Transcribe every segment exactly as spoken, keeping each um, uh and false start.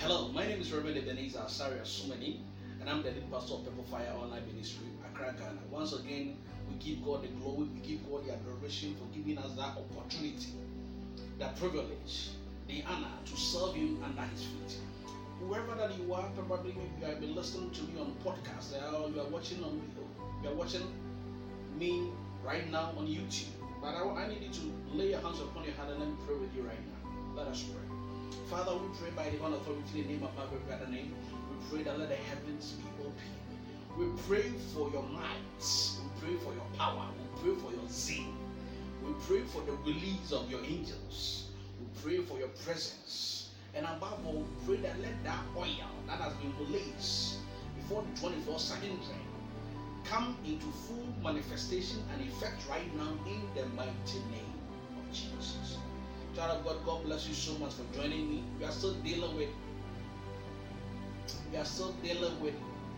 Hello, my name is Reverend Ebenezer Asari Asumani, and I'm the lead pastor of Purple Fire Online Ministry, Accra, Ghana. Once again, we give God the glory, we give God the adoration for giving us that opportunity, that privilege, the honor to serve Him under His feet. Whoever that you are, probably maybe you have been listening to me on podcast, or you are watching on video, you are watching me right now on YouTube. But I, I need you to lay your hands upon your heart and let me pray with you right now. Let us pray. Father, we pray by divine authority in the name of every other name. We pray that let the heavens be open. We pray for your might. We pray for your power. We pray for your zeal. We pray for the release of your angels. We pray for your presence. And above all, we pray that let that oil that has been released before the twenty-fourth second come into full manifestation and effect right now in the mighty name of Jesus. Child of God, God bless you so much for joining me. We are still dealing with we are still dealing with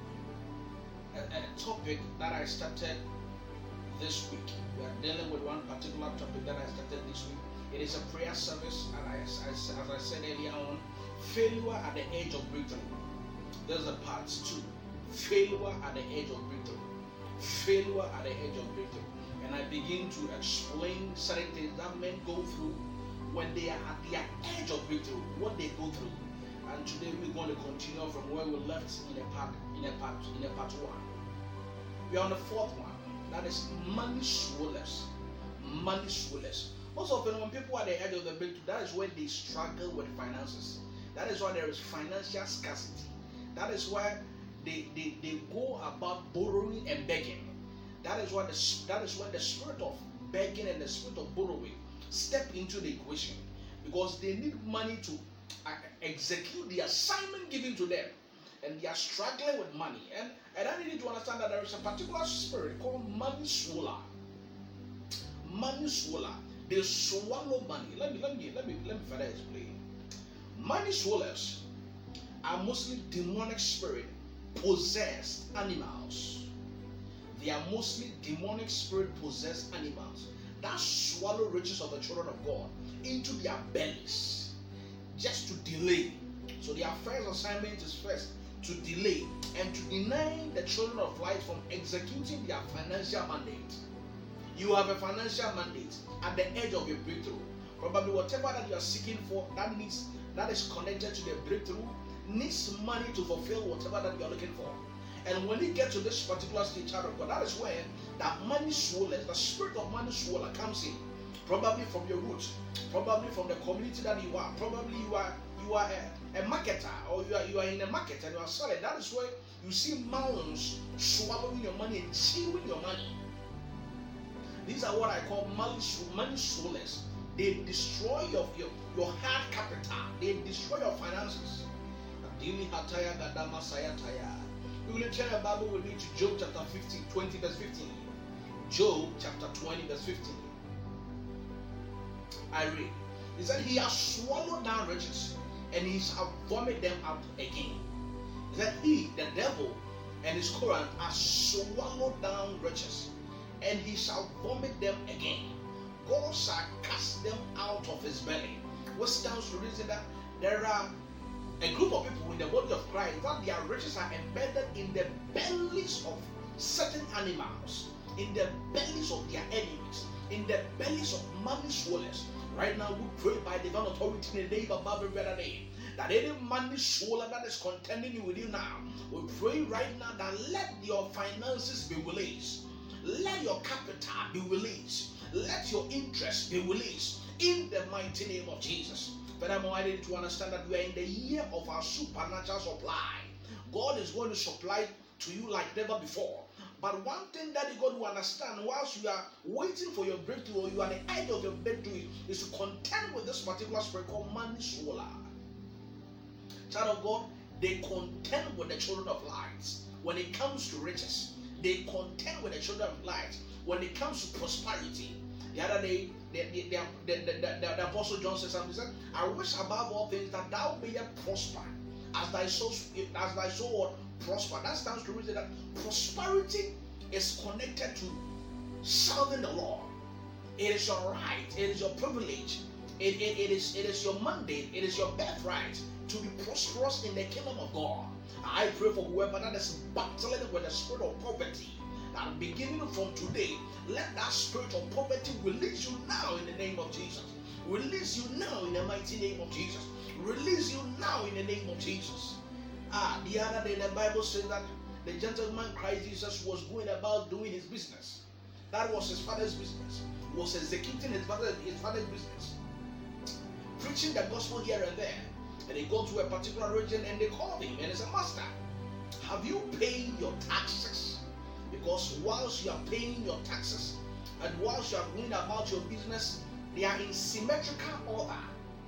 a, a topic that I started this week. We are dealing with one particular topic that I started this week. It is a prayer service, and I, as, as I said earlier on, failure at the edge of breakthrough. There's a part two. Failure at the edge of breakthrough. Failure at the edge of breakthrough. And I begin to explain certain things that men go through when they are at their edge of breakthrough, what they go through. And today we're going to continue from where we left in a part in a part in a part one. We are on the fourth one. That is money swallowers. Money swallowers. Most often when people are at the edge of the breakthrough, that is where they struggle with finances. That is why there is financial scarcity. That is why they, they, they go about borrowing and begging. That is why the that is why the spirit of begging and the spirit of borrowing step into the equation, because they need money to uh, execute the assignment given to them, and they are struggling with money. And and I need to understand that there is a particular spirit called money swallower. Money swallower. They swallow money. Let me let me let me let me further explain. Money swallowers are mostly demonic spirit possessed animals. They are mostly demonic spirit possessed animals that swallow riches of the children of God into their bellies just to delay. So their first assignment is first to delay and to deny the children of light from executing their financial mandate. You have a financial mandate at the edge of your breakthrough. Probably whatever that you are seeking for that needs that is connected to the breakthrough needs money to fulfill whatever that you are looking for. And when you get to this particular stage, child of God, that is when that money swallower, the spirit of money swallower comes in. Probably from your roots, probably from the community that you are. Probably you are you are a, a marketer, or you are you are in a market and you are selling. That is where you see mounds swallowing your money and chewing your money. These are what I call money money swallowers. They destroy your, your your hard capital. They destroy your finances. We will turn the Bible with me to Job chapter fifteen, twenty, verse fifteen. Job chapter twenty, verse fifteen. I read. He said, He has swallowed down riches, and He shall vomit them out again. He said, He, the devil, and his current are swallowed down riches, and He shall vomit them again. God shall cast them out of His belly. What stands to reason that there are a group of people in the body of Christ that their riches are embedded in the bellies of certain animals, in the bellies of their enemies, in the bellies of money swallowers. Right now, we pray by divine authority in the name above every other name that any money swallower that is contending with you now, we pray right now that let your finances be released, let your capital be released, let your interest be released in the mighty name of Jesus. Furthermore, I need to understand that we are in the year of our supernatural supply. God is going to supply to you like never before. But one thing that you got to understand, whilst you are waiting for your breakthrough, or you are at the edge of your breakthrough, is to contend with this particular spirit called money swallower. Child of God, they contend with the children of light when it comes to riches. They contend with the children of light when it comes to prosperity. The other day, the, the, the, the, the, the, the Apostle John said something. He said, I wish above all things that thou mayest prosper as thy soul, as thy soul prosper. That stands to reason that prosperity is connected to serving the Lord. It is your right, it is your privilege, It, it, it, is, it is your mandate, it is your birthright to be prosperous in the kingdom of God. I pray for whoever that is battling with the spirit of poverty, that beginning from today, let that spirit of poverty release you now in the name of Jesus. Release you now in the mighty name of Jesus. Release you now in the name of Jesus. Ah, the other day the Bible says that the gentleman Christ Jesus was going about doing his business. That was his father's business. He was executing his, father, his father's business. Preaching the gospel here and there. And they go to a particular region and they call him and they say, Master, have you paid your taxes? Because whilst you are paying your taxes and whilst you are going about your business, they are in symmetrical order.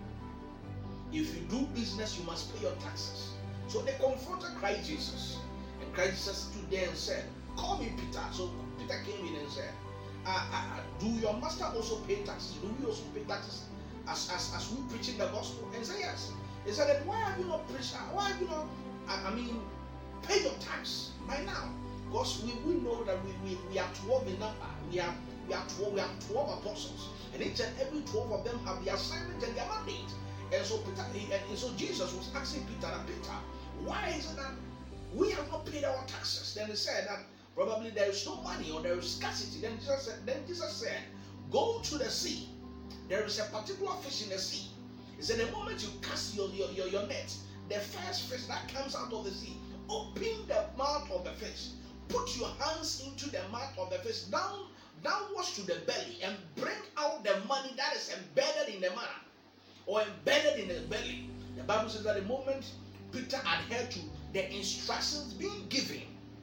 If you do business, you must pay your taxes. So they confronted Christ Jesus. And Christ Jesus stood there and said, call me Peter. So Peter came in and said, uh, uh, do your master also pay taxes? Do we also pay taxes as, as, as we preaching the gospel? And he said, yes. He said, why have you not preached? Why have you not, I, I mean, pay your tax by now? Because we, we know that we, we, we are twelve in number. We are, we, are twelve, we are twelve apostles. And each and every twelve of them have their assignment and their mandate. And so Peter, and, and so Jesus was asking Peter, that Peter, why is it that we have not paid our taxes? Then he said that probably there is no money or there is scarcity. Then Jesus said, then Jesus said, go to the sea. There is a particular fish in the sea. He said, the moment you cast your, your, your, your net, the first fish that comes out of the sea, open the mouth of the fish. Put your hands into the mouth of the fish, down, downwards to the belly, and bring out the money that is embedded in the mouth or embedded in the belly. The Bible says that the moment Peter adhered to the instructions being given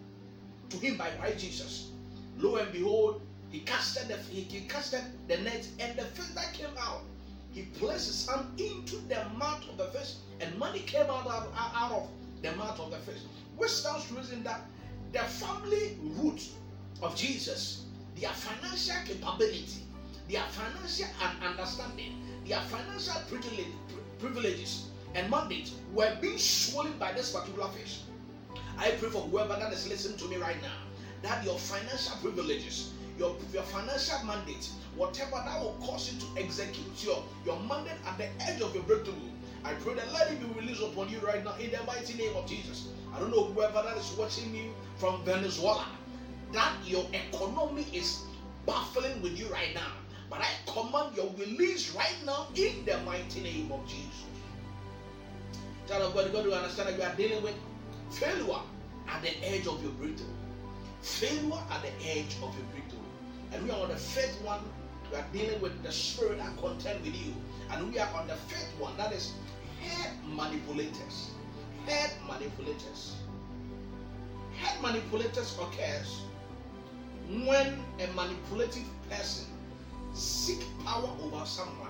to him by Christ Jesus, lo and behold, he casted the he, he casted the net, and the fish that came out, he placed his hand into the mouth of the fish, and money came out of, out of the mouth of the fish. Which stands to reason that the family root of Jesus, their financial capability, their financial understanding, their financial privileges and mandates were being swollen by this particular fish. I pray for whoever that is listening to me right now, that your financial privileges, your, your financial mandate, whatever that will cause you to execute your, your mandate at the edge of your breakthrough, I pray that let it be released upon you right now in the mighty name of Jesus. I don't know whoever that is watching me from Venezuela, that your economy is baffling with you right now. But I command your release right now in the mighty name of Jesus. Child of God, you got to understand that you are dealing with failure at the edge of your breakthrough. Failure at the edge of your breakthrough. And we are on the fifth one. We are dealing with the spirit that contend with you. And we are on the fifth one. That is head manipulators. Head manipulators. Head manipulators occurs when a manipulative person seeks power over someone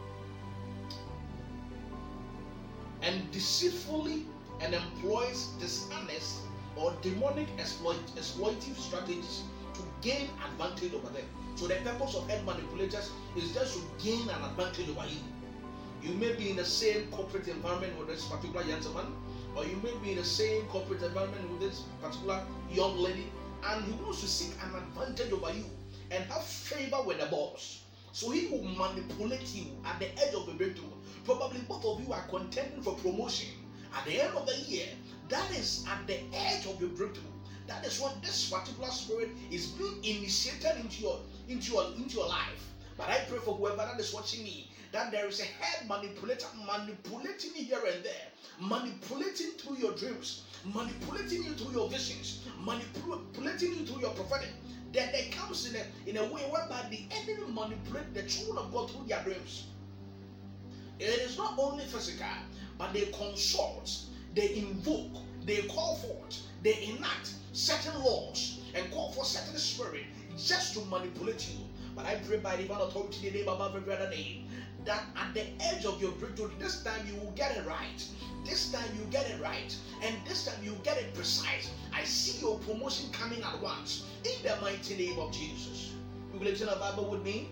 and deceitfully and employs dishonest or demonic exploit, exploitive strategies to gain advantage over them. So the purpose of head manipulators is just to gain an advantage over you. You may be in the same corporate environment with this particular gentleman, or you may be in the same corporate environment with this particular young lady, and he wants to seek an advantage over you and have favor with the boss. So he will manipulate you at the edge of the breakthrough. Probably both of you are contending for promotion. At the end of the year, that is at the edge of your breakthrough. That is when this particular spirit is being initiated into your, into your, into your life. But I pray for whoever that is watching me, that there is a head manipulator manipulating you here and there, manipulating through your dreams, manipulating you through your visions, manipulating you through your prophetic. That there comes in a, in a way whereby the enemy manipulates the children of God through their dreams. It is not only physical, but they consult, they invoke, they call forth, they enact certain laws and call for certain spirit just to manipulate you. But I pray by divine authority, the name above every other name, that at the edge of your breakthrough, this time you will get it right. This time you get it right. And this time you get it precise. I see your promotion coming at once. In the mighty name of Jesus. You will turn the Bible with me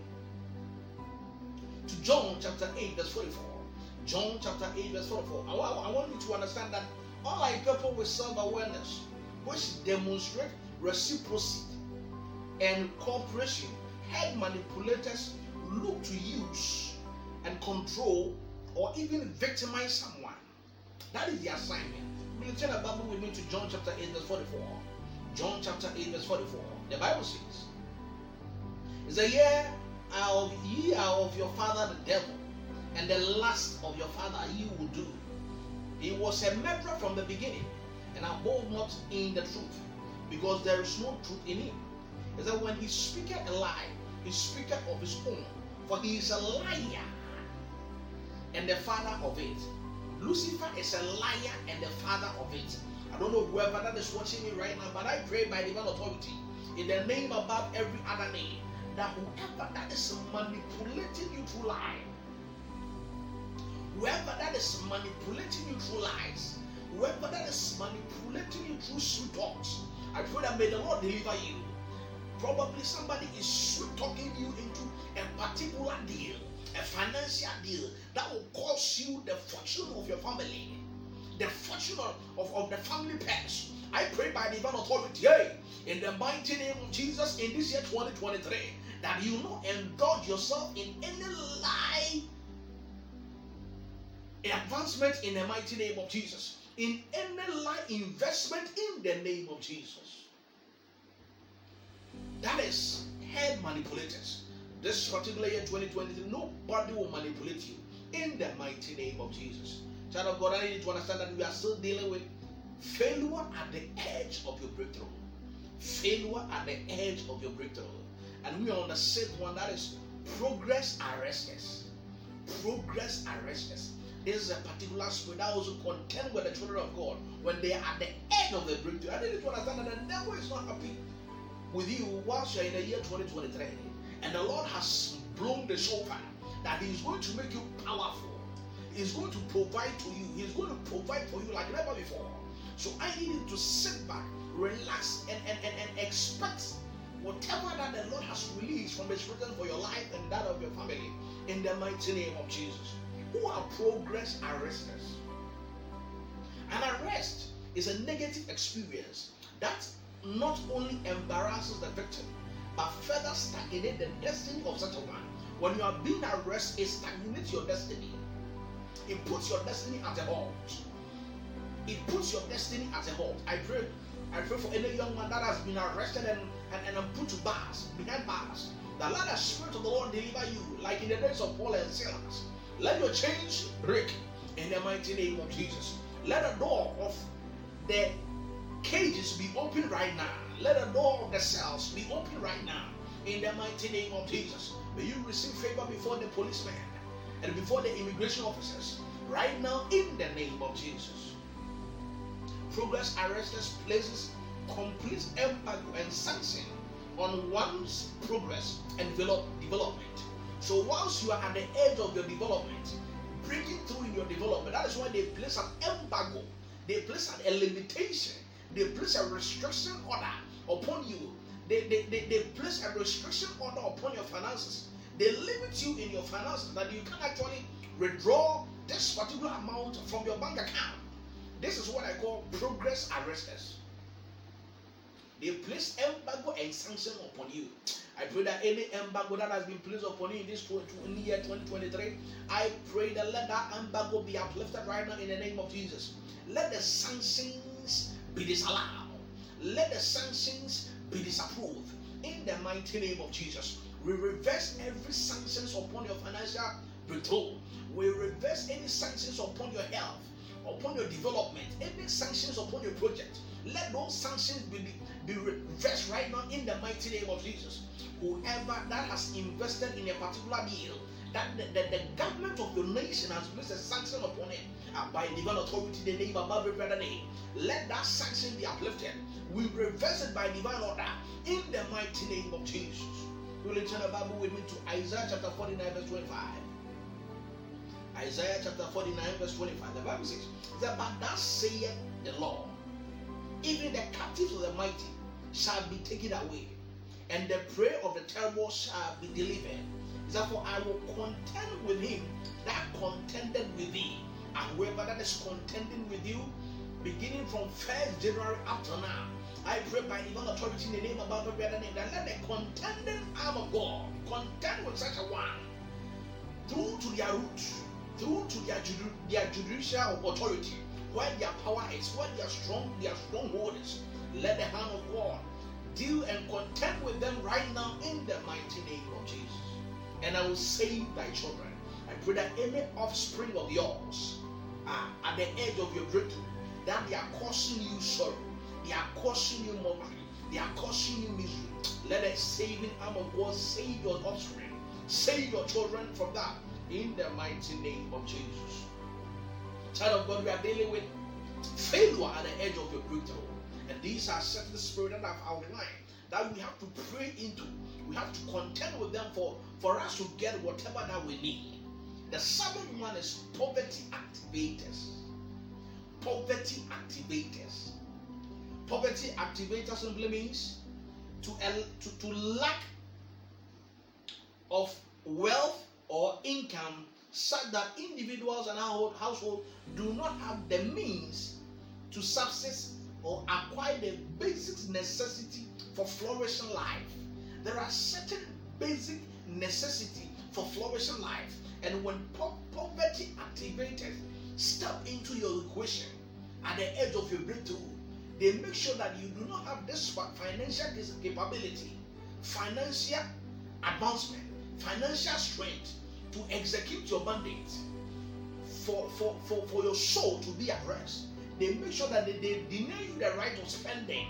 to John chapter eight, verse forty-four. John chapter eight, verse forty-four. I, I, I want you to understand that all I people with self-awareness, which demonstrate reciprocity and cooperation, head manipulators look to use and control or even victimize someone. That is the assignment. Will you turn the Bible with me to John chapter eight, verse forty-four? John chapter eight, verse forty-four. The Bible says, "It's a year of ye are of your father the devil, and the lust of your father ye will do. He was a murderer from the beginning, and abode not in the truth, because there is no truth in him. Is that when he speaketh a lie, he speaketh of his own, for he is a liar and the father of it." Lucifer is a liar and the father of it. I don't know whoever that is watching me right now, but I pray by divine authority, in the name above every other name, that whoever that is manipulating you through lie, whoever that is manipulating you through lies, whoever that is manipulating you through sweet talks, I pray that may the Lord deliver you. Probably somebody is sweet talking you into a particular deal, a financial deal that will cost you the fortune of your family, the fortune of, of, of the family pets. I pray by divine authority, hey, in the mighty name of Jesus, in this year twenty twenty-three, that you will not indulge yourself in any lie advancement in the mighty name of Jesus, in any lie investment in the name of Jesus. That is head manipulators. This particular year twenty twenty-three, nobody will manipulate you in the mighty name of Jesus. Child of God, I need to understand that we are still dealing with failure at the edge of your breakthrough. Failure at the edge of your breakthrough. And we are on the sixth one, that is progress arresters. Progress arresters. This is a particular spirit that also contend with the children of God when they are at the edge of the breakthrough. I need to understand that the devil is not happy with you whilst you are in the year twenty twenty-three. And the Lord has blown the shofar that He is going to make you powerful. He is going to provide to you. He is going to provide for you like never before. So I need you to sit back, relax, and, and, and, and expect whatever that the Lord has released from His presence for your life and that of your family in the mighty name of Jesus. Who are progress arresters? An arrest is a negative experience that not only embarrasses the victim, but further stagnate the destiny of such a one. When you are being arrested, it stagnates your destiny. It puts your destiny at a halt. It puts your destiny at a halt. I pray, I pray for any young man that has been arrested and, and, and put to bars, behind bars, that let the Spirit of the Lord deliver you, like in the days of Paul and Silas. Let your chains break in the mighty name of Jesus. Let the door of the cages be open right now. Let the door of the cells be open right now in the mighty name of Jesus. May you receive favor before the policemen and before the immigration officers right now in the name of Jesus. Progress arresters places complete embargo and sanction on one's progress and develop, development. So once you are at the edge of your development, breaking through in your development, that is why they place an embargo, they place an, a limitation, they place a restriction order upon you. They, they, they, they place a restriction order upon your finances. They limit you in your finances that you can actually withdraw this particular amount from your bank account. This is what I call progress arresters. They place embargo and sanction upon you. I pray that any embargo that has been placed upon you in this in the year twenty twenty-three, I pray that let that embargo be uplifted right now in the name of Jesus. Let the sanctions be disallowed. Let the sanctions be disapproved in the mighty name of Jesus. We reverse every sanctions upon your financial breakthrough. We reverse any sanctions upon your health, upon your development, any sanctions upon your project. Let those sanctions be, be reversed right now in the mighty name of Jesus. Whoever that has invested in a particular deal, that the, the, the government of your nation has placed a sanction upon it, and by divine authority, the name above every other name, let that sanction be uplifted. We reverse it by divine order in the mighty name of Jesus. Will you turn the Bible with me to Isaiah chapter forty-nine, verse twenty-five? Isaiah chapter forty-nine, verse twenty-five. The Bible says that, but thus saith the Lord, even the captives of the mighty shall be taken away, and the prey of the terrible shall be delivered. Therefore, I will contend with him that contended with thee, and whoever that is contending with you, beginning from first January up to now, I pray by divine authority in the name above every other name, that let the contending arm of God contend with such a one. through to their roots, through to their, their judicial authority, where their power is, where their strong their stronghold is. Let the hand of God deal and contend with them right now in the mighty name of Jesus. And I will save thy children. I pray that any offspring of yours are at the edge of your breakthrough, that they are causing you sorrow, they are causing you mockery, they are causing you misery. Let the saving arm of God save your offspring, save your children from that in the mighty name of Jesus. Child of God, we are dealing with failure at the edge of your breakthrough. And these are certain spirits that I've outlined that we have to pray into. We have to contend with them for, for us to get whatever that we need. The seventh one is poverty activators. Poverty activators. Poverty activators simply means to, to, to lack of wealth or income, such that individuals and household household do not have the means to subsist or acquire the basic necessity for flourishing life. There are certain basic necessity for flourishing life, and when po- poverty activators step into your equation at the edge of your breakthrough, they make sure that you do not have this financial capability, financial advancement, financial strength to execute your mandate for, for, for, for your soul to be at rest. They make sure that they, they deny you the right of spending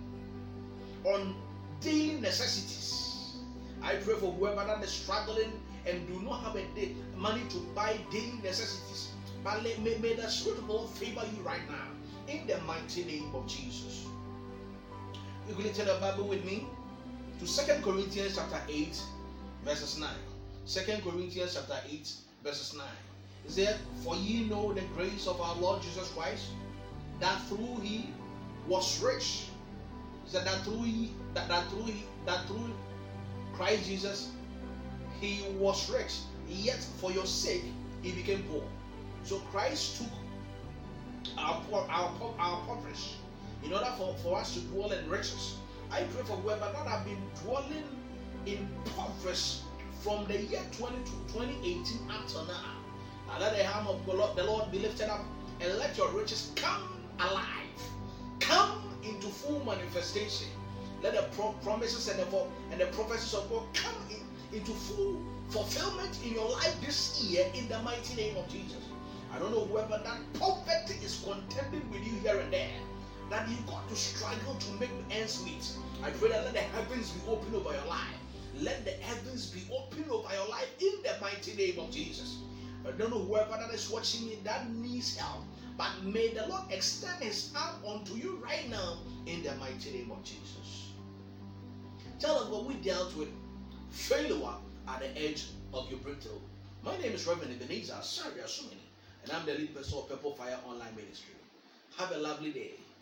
on daily necessities. I pray for whoever that is struggling and do not have a day, money to buy daily necessities. But may, may, may the Spirit of God favor you right now in the mighty name of Jesus. You can turn the Bible with me to Second Corinthians chapter eight, verses nine. Second Corinthians chapter eight, verses nine. It said, "For ye know the grace of our Lord Jesus Christ, that through he was rich." He said that through he, that, that through he, that through Christ Jesus he was rich, yet for your sake he became poor. So Christ took our poor, our poor, our impoverished in order for, for us to dwell in riches. I pray for whoever that have been dwelling in impoverished from the year twenty eighteen up till now. Now let the hand of the Lord, the Lord be lifted up, and let your riches come alive, come into full manifestation. Let the pro- promises and the, and the prophecies of God come in, into full fulfillment in your life this year in the mighty name of Jesus. I don't know whether that poverty is contending with you here and there, that you got to struggle to make ends meet. I pray that let the heavens be open over your life. Let the heavens be open over your life in the mighty name of Jesus. I don't know whoever that is watching me that needs help, but may the Lord extend his arm unto you right now in the mighty name of Jesus. Tell us what we dealt with failure at the edge of your breakthrough. My name is Reverend Ebenezer Asari Asumeni, and I'm the lead pastor of Purple Fire Online Ministry. Have a lovely day.